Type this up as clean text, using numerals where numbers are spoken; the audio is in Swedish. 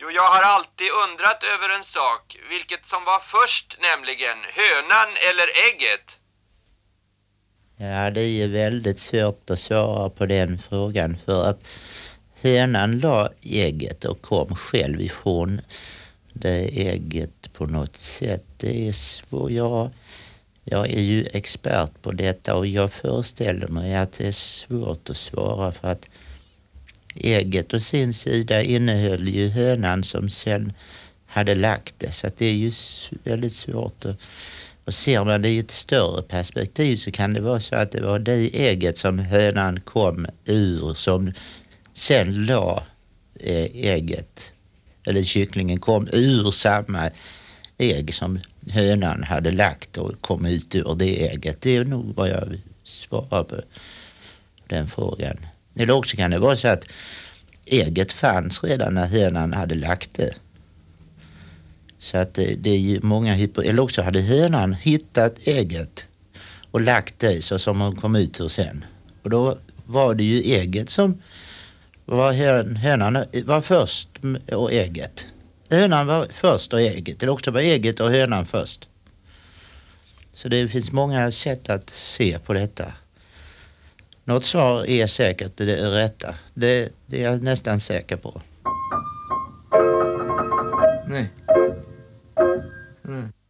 Jo, jag har alltid undrat över en sak. Vilket som var först, nämligen hönan eller ägget? Ja, det är ju väldigt svårt att svara på den frågan för att hönan la ägget och kom själv ifrån det ägget på något sätt. Det är svårt. Jag är ju expert på detta och jag föreställer mig att det är svårt att svara för att ägget å sin sida innehöll ju hönan som sen hade lagt det. Så att det är ju väldigt svårt och ser man det i ett större perspektiv så kan det vara så att det var det ägget som hönan kom ur som sen la ägget, eller kycklingen kom ur samma ägg som hönan hade lagt och kom ut ur det ägget. Det är nog vad jag svarar på den frågan. Eller också kan det vara så att ägget fanns redan när hönan hade lagt det. Så att det är ju många eller också hade hönan hittat ägget och lagt det så som hon kom ut ur sen. Och då var det ju ägget som var hönan var först och ägget. Hönan var först och ägget. Eller också var ägget och hönan först. Så det finns många sätt att se på detta. Något svar är säkert det är rätta. Det är jag nästan säker på. Nej. Nej.